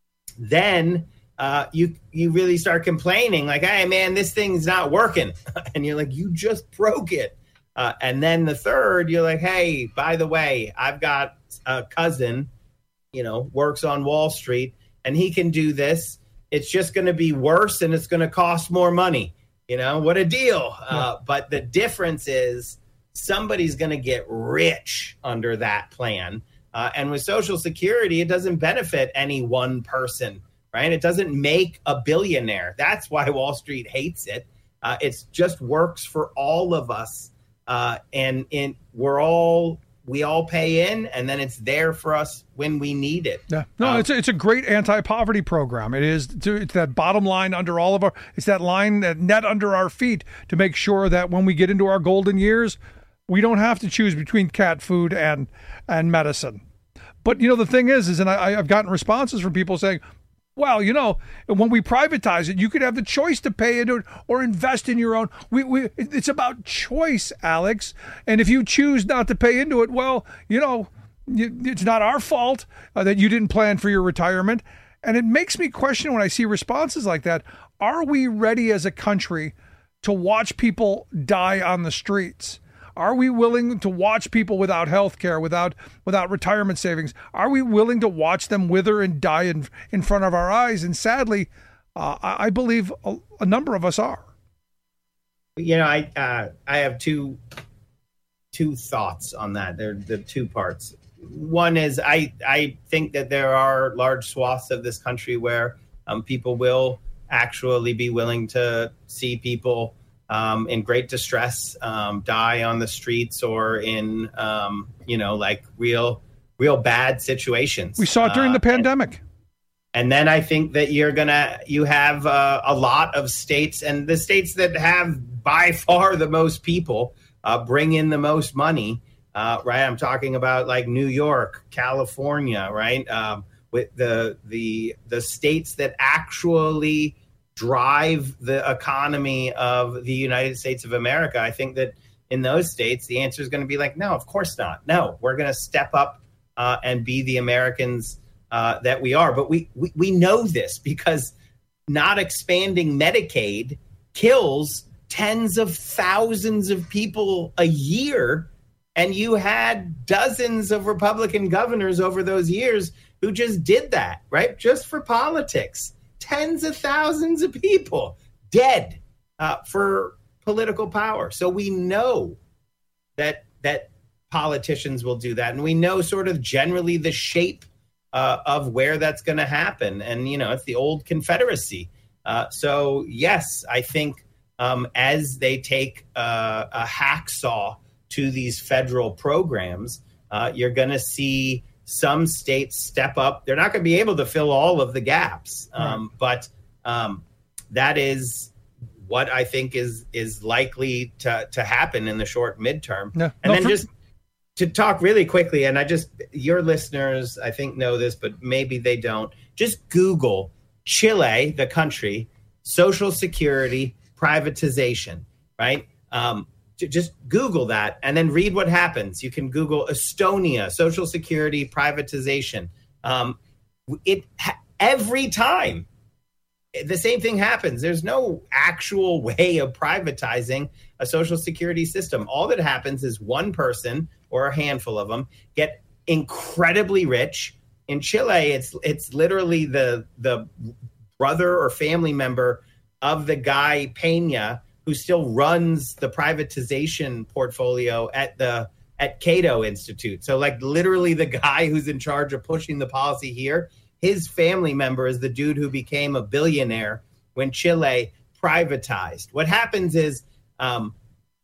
then uh, you you really start complaining like, hey, man, this thing's not working. And you're like, you just broke it. Uh, and then the third, you're like, hey, by the way, I've got a cousin, you know, works on Wall Street, and he can do this. It's just going to be worse, and it's going to cost more money. You know, what a deal. Yeah. Uh, but the difference is somebody's going to get rich under that plan. Uh, and with Social Security, it doesn't benefit any one person, right? It doesn't make a billionaire. That's why Wall Street hates it. Uh, it just works for all of us. Uh, and in, we're all, we all pay in, and then it's there for us when we need it. Yeah. No, um, it's, a, it's a great anti-poverty program. It is, to, it's that bottom line under all of our, it's that line, that net under our feet to make sure that when we get into our golden years, we don't have to choose between cat food and and medicine. But, you know, the thing is, is and I, I've gotten responses from people saying, well, you know, when we privatize it, you could have the choice to pay into it or invest in your own. We, we, it's about choice, Alex. And if you choose not to pay into it, well, you know, you, it's not our fault uh, that you didn't plan for your retirement. And it makes me question when I see responses like that. Are we ready as a country to watch people die on the streets? Are we willing to watch people without health care, without without retirement savings? Are we willing to watch them wither and die in, in front of our eyes? And sadly, uh, I, I believe a, a number of us are. You know, I uh, I have two two thoughts on that. They're the two parts. One is I, I think that there are large swaths of this country where um, people will actually be willing to see people Um, in great distress, um, die on the streets or in, um, you know, like real, real bad situations. We saw it during uh, the pandemic. And, and then I think that you're going to, you have uh, a lot of states, and the states that have by far the most people uh, bring in the most money, uh, right? I'm talking about like New York, California, right? Um, with the, the, the states that actually drive the economy of the United States of America. I think that in those states, the answer is going to be like, no, of course not. No, we're going to step up uh, and be the Americans uh, that we are. But we, we we know this because not expanding Medicaid kills tens of thousands of people a year. And you had dozens of Republican governors over those years who just did that, right? Just for politics. Tens of thousands of people dead uh, for political power. So we know that that politicians will do that. And we know sort of generally the shape uh, of where that's going to happen. And, you know, it's the old Confederacy. Uh, so, yes, I think um, as they take uh, a hacksaw to these federal programs, uh, you're going to see some states step up. They're not going to be able to fill all of the gaps, um, right. but um, that is what I think is is likely to to happen in the short midterm. No, and no, then for- just to talk really quickly, and I just, your listeners, I think know this, but maybe they don't. Just Google Chile, the country, Social Security privatization, right? Um, Just Google that and then read what happens. You can Google Estonia, Social Security privatization. Um, it every time the same thing happens. There's no actual way of privatizing a Social Security system. All that happens is one person or a handful of them get incredibly rich. In Chile, it's it's literally the the brother or family member of the guy Peña, who still runs the privatization portfolio at the at Cato Institute. So like literally the guy who's in charge of pushing the policy here, his family member is the dude who became a billionaire when Chile privatized. What happens is um,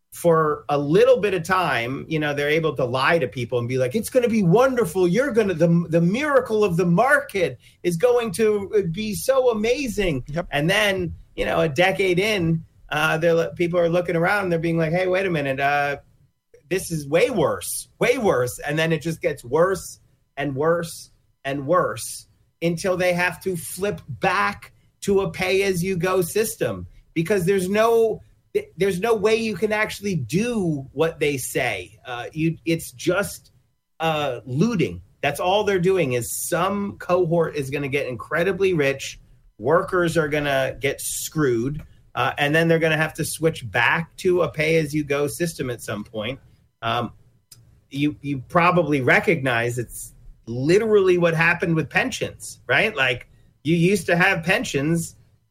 for a little bit of time, you know, they're able to lie to people and be like, it's going to be wonderful. You're going to, the, the miracle of the market is going to be so amazing. Yep. And then, you know, a decade in, Uh, they're people are looking around and they're being like, hey, wait a minute. Uh, this is way worse, way worse. And then it just gets worse and worse and worse until they have to flip back to a pay as you go system because there's no there's no way you can actually do what they say. Uh, you it's just uh, looting. That's all they're doing is some cohort is going to get incredibly rich. Workers are going to get screwed. Uh, and then they're going to have to switch back to a pay-as-you-go system at some point. Um, you you probably recognize it's literally what happened with pensions, right? Like you used to have pensions,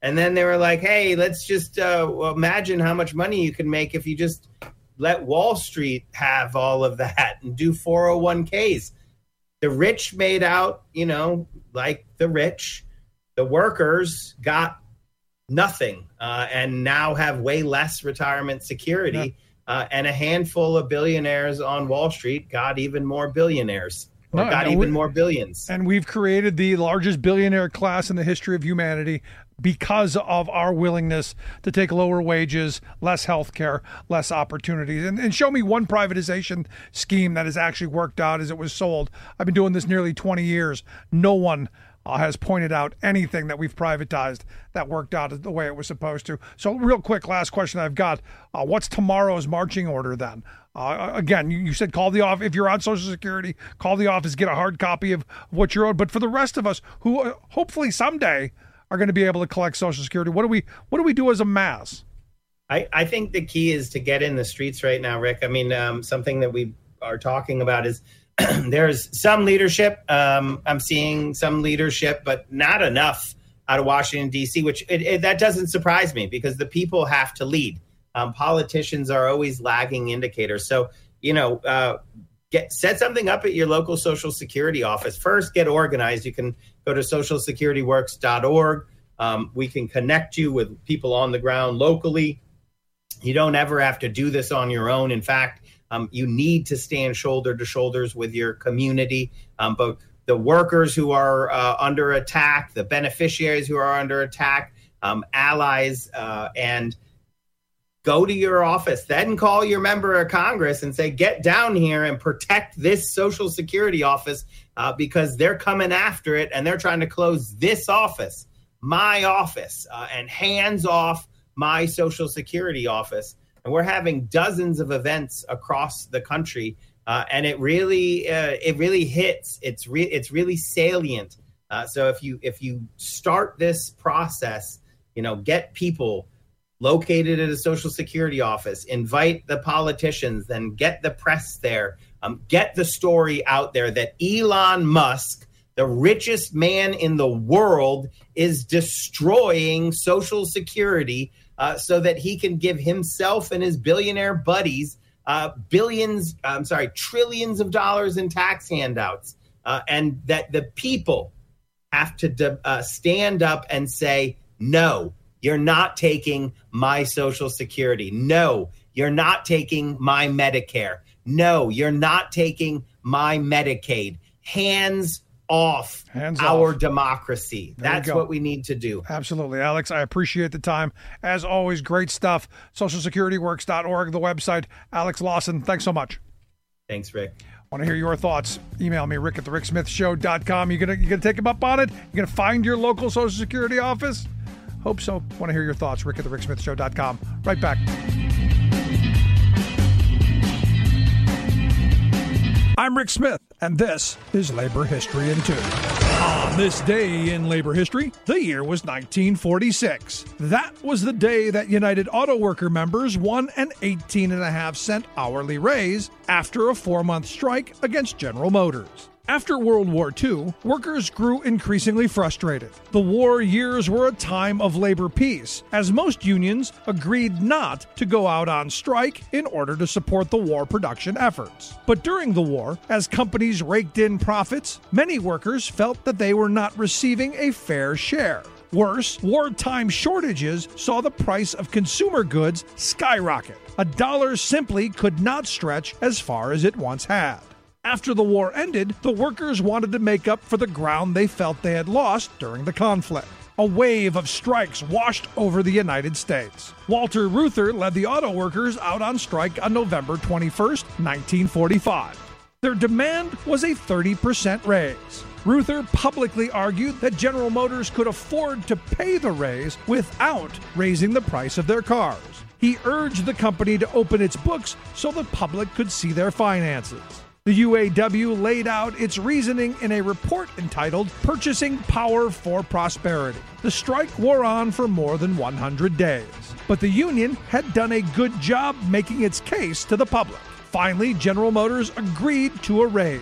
And then they were like, hey, let's just uh, imagine how much money you can make if you just let Wall Street have all of that and do four oh one k's. The rich made out, you know, like the rich. The workers got nothing uh, and now have way less retirement security. Yeah. Uh, and a handful of billionaires on Wall Street got even more billionaires. Or no, got even we, more billions. And we've created the largest billionaire class in the history of humanity because of our willingness to take lower wages, less health care, less opportunities. And, and show me one privatization scheme that has actually worked out as it was sold. I've been doing this nearly twenty years. No one uh, has pointed out anything that we've privatized that worked out the way it was supposed to. So real quick, last question I've got. Uh, what's tomorrow's marching order then? Uh, again, you, you said call the office. If you're on Social Security, call the office, get a hard copy of what you're owed. But for the rest of us who uh, hopefully someday are going to be able to collect Social Security, what do we what do we do as a mass? I, I think the key is to get in the streets right now, Rick. I mean, um, something that we are talking about is there's some leadership. Um, I'm seeing some leadership, but not enough out of Washington, D C, which it, it, that doesn't surprise me because the people have to lead. Um, politicians are always lagging indicators. So, you know, uh, get set something up at your local Social Security office. First, get organized. You can go to social security works dot org. Um, we can connect you with people on the ground locally. You don't ever have to do this on your own. In fact, um, you need to stand shoulder to shoulders with your community. Um, but the workers who are uh, under attack, the beneficiaries who are under attack, um, allies, uh, and go to your office, then call your member of Congress and say, get down here and protect this Social Security office uh, because they're coming after it and they're trying to close this office, my office, uh, and hands off my Social Security office. And we're having dozens of events across the country. Uh, and it really uh, it really hits. It's, re- it's really salient. Uh, so if you if you start this process, you know, get people located at a Social Security office, invite the politicians, then get the press there, um, get the story out there that Elon Musk, the richest man in the world, is destroying Social Security uh, so that he can give himself and his billionaire buddies uh, billions, I'm sorry, trillions of dollars in tax handouts, uh, and that the people have to de- uh, stand up and say, no, you're not taking my Social Security. No, you're not taking my Medicare. No, you're not taking my Medicaid. Hands off Hands our off. democracy. There That's what we need to do. Absolutely. Alex, I appreciate the time. As always, great stuff. social security works dot org, the website. Alex Lawson, thanks so much. Thanks, Rick. Want to hear your thoughts? Email me, rick at the rick smith show dot com. You gonna, you gonna take him up on it? You gonna find your local Social Security office? Hope so. Want to hear your thoughts. Rick at the rick smith show dot com. Right back. I'm Rick Smith, and this is Labor History in Two. On this day in labor history, the year was nineteen forty-six. That was the day that United Auto Worker members won an eighteen and a half cent hourly raise after a four-month strike against General Motors. After World War Two, workers grew increasingly frustrated. The war years were a time of labor peace, as most unions agreed not to go out on strike in order to support the war production efforts. But during the war, as companies raked in profits, many workers felt that they were not receiving a fair share. Worse, wartime shortages saw the price of consumer goods skyrocket. A dollar simply could not stretch as far as it once had. After the war ended, the workers wanted to make up for the ground they felt they had lost during the conflict. A wave of strikes washed over the United States. Walter Reuther led the auto workers out on strike on November twenty-first, nineteen forty-five. Their demand was a thirty percent raise. Reuther publicly argued that General Motors could afford to pay the raise without raising the price of their cars. He urged the company to open its books so the public could see their finances. The U A W laid out its reasoning in a report entitled Purchasing Power for Prosperity. The strike wore on for more than one hundred days, but the union had done a good job making its case to the public. Finally, General Motors agreed to a raise.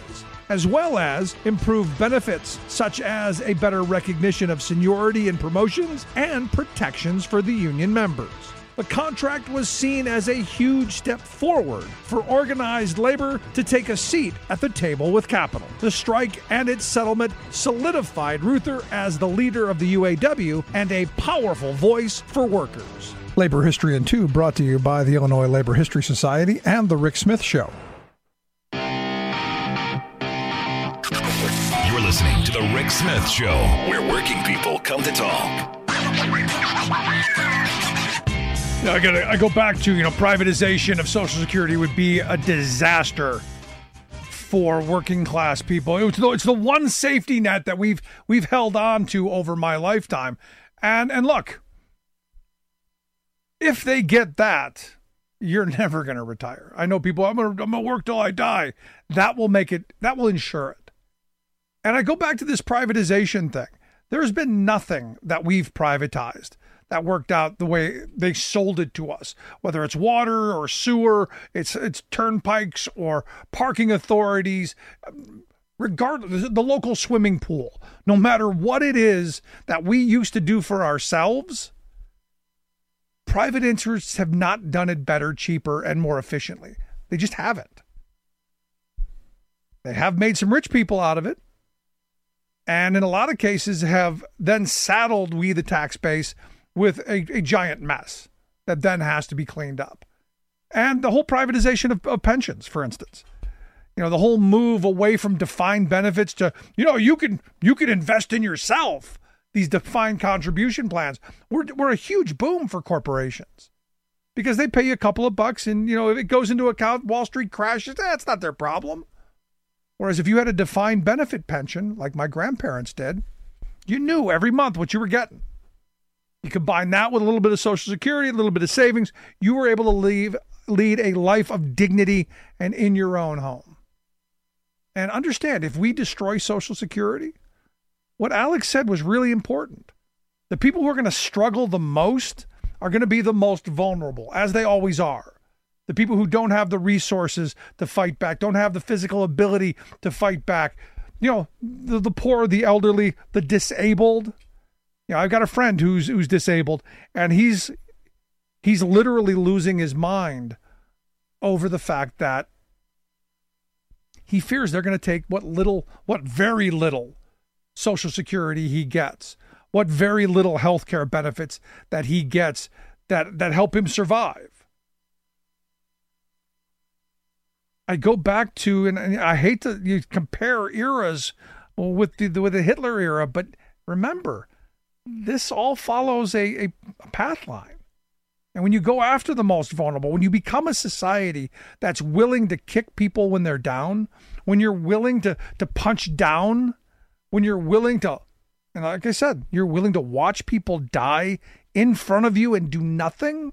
as well as improved benefits, such as a better recognition of seniority and promotions and protections for the union members. The contract was seen as a huge step forward for organized labor to take a seat at the table with capital. The strike and its settlement solidified Reuther as the leader of the U A W and a powerful voice for workers. Labor History in Two, brought to you by the Illinois Labor History Society and The Rick Smith Show. You're listening to The Rick Smith Show, where working people come to talk. Now, I gotta, I go back to, you know, privatization of Social Security would be a disaster for working class people. It was the, it's the one safety net that we've we've held on to over my lifetime. And and look, if they get that, you're never going to retire. I know people, I'm going to I'm gonna work till I die. That will make it, that will ensure it. And I go back to this privatization thing. There's been nothing that we've privatized that worked out the way they sold it to us, whether it's water or sewer, it's it's turnpikes or parking authorities, regardless, the local swimming pool. No matter what it is that we used to do for ourselves, private interests have not done it better, cheaper, and more efficiently. They just haven't. They have made some rich people out of it, and in a lot of cases have then saddled we, the tax base, with a, a giant mess that then has to be cleaned up. And the whole privatization of, of pensions, for instance. You know, the whole move away from defined benefits to, you know, you can you can invest in yourself. These defined contribution plans were, were a huge boom for corporations because they pay you a couple of bucks and, you know, if it goes into account, Wall Street crashes, that's not their problem. Whereas if you had a defined benefit pension, like my grandparents did, you knew every month what you were getting. You combine that with a little bit of Social Security, a little bit of savings, you were able to leave, lead a life of dignity and in your own home. And understand, if we destroy Social Security, what Alex said was really important. The people who are going to struggle the most are going to be the most vulnerable, as they always are. The people who don't have the resources to fight back, don't have the physical ability to fight back. You know, the, the poor, the elderly, the disabled. You know, I've got a friend who's who's disabled, and he's he's literally losing his mind over the fact that he fears they're going to take what little, what very little Social Security he gets, what very little health care benefits that he gets that, that help him survive. I go back to, and I hate to you compare eras with the with the Hitler era, but remember, this all follows a, a, a path line. And when you go after the most vulnerable, when you become a society that's willing to kick people when they're down, when you're willing to, to punch down, when you're willing to, and like I said, you're willing to watch people die in front of you and do nothing,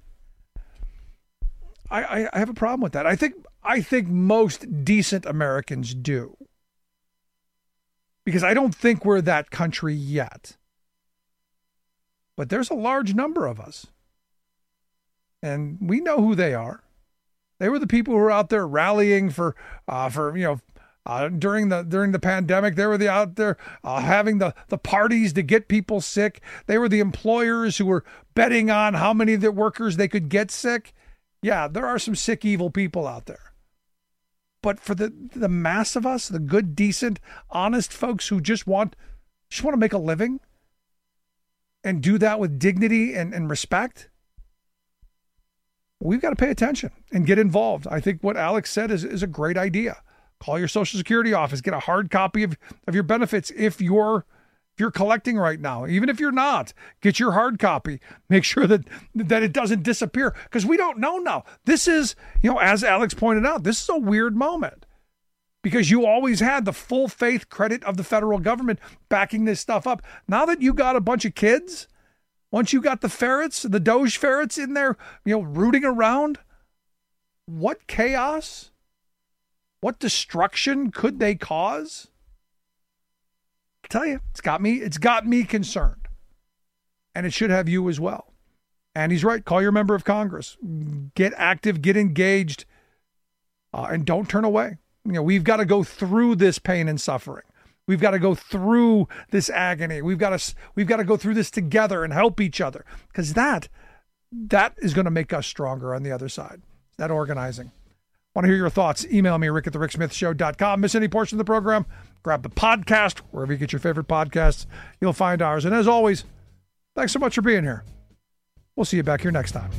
I, I, I have a problem with that. I think I think most decent Americans do. Because I don't think we're that country yet. But there's a large number of us. And we know who they are. They were the people who were out there rallying for, uh, for you know, uh, during the during the pandemic. They were the out there uh, having the, the parties to get people sick. They were the employers who were betting on how many of their workers they could get sick. Yeah, there are some sick, evil people out there. But for the, the mass of us, the good, decent, honest folks who just want just want to make a living, and do that with dignity and, and respect, we've got to pay attention and get involved. I think what Alex said is, is a great idea. Call your Social Security office, get a hard copy of, of your benefits if you're if you're collecting right now. Even if you're not, get your hard copy. Make sure that that it doesn't disappear, because we don't know now. This is, you know, as Alex pointed out, this is a weird moment. Because you always had the full faith credit of the federal government backing this stuff up. Now that you got a bunch of kids, once you got the ferrets, the Doge ferrets in there, you know, rooting around, what chaos, what destruction could they cause? I tell you, it's got me, it's got me concerned. And it should have you as well. And he's right. Call your member of Congress. Get active, get engaged, uh, and don't turn away. You know, we've got to go through this pain and suffering. We've got to go through this agony. We've got to we've got to go through this together and help each other, because that that is going to make us stronger on the other side. That organizing. Want to hear your thoughts? Email me, Rick at the Rick Smith Show dot com. Miss any portion of the program? Grab the podcast wherever you get your favorite podcasts. You'll find ours. And as always, thanks so much for being here. We'll see you back here next time.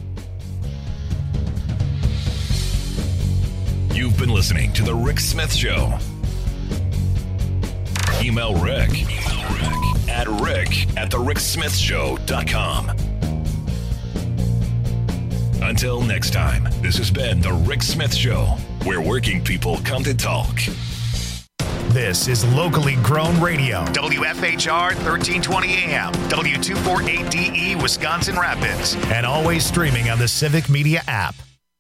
You've been listening to The Rick Smith Show. Email Rick, Email Rick at Rick at the Rick Smith Show dot com. Until next time, this has been The Rick Smith Show, where working people come to talk. This is locally grown radio. W F H R thirteen twenty A M, W two forty-eight D E, Wisconsin Rapids, and always streaming on the Civic Media app.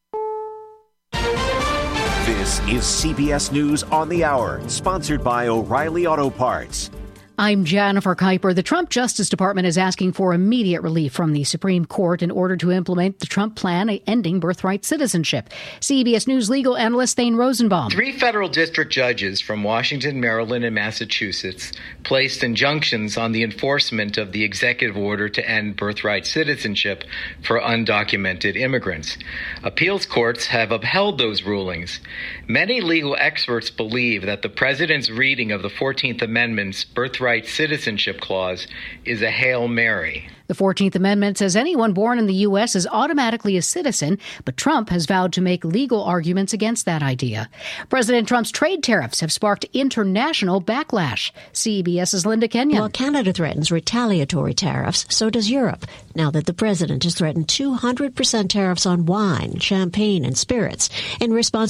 This is C B S News on the Hour, sponsored by O'Reilly Auto Parts. I'm Jennifer Kuiper. The Trump Justice Department is asking for immediate relief from the Supreme Court in order to implement the Trump plan ending birthright citizenship. C B S News legal analyst Thane Rosenbaum. Three federal district judges from Washington, Maryland, and Massachusetts placed injunctions on the enforcement of the executive order to end birthright citizenship for undocumented immigrants. Appeals courts have upheld those rulings. Many legal experts believe that the president's reading of the fourteenth Amendment's birthright citizenship clause is a Hail Mary. The fourteenth Amendment says anyone born in the U S is automatically a citizen, but Trump has vowed to make legal arguments against that idea. President Trump's trade tariffs have sparked international backlash. CBS's Linda Kenyon. While Canada threatens retaliatory tariffs, so does Europe, now that the president has threatened two hundred percent tariffs on wine, champagne, and spirits in response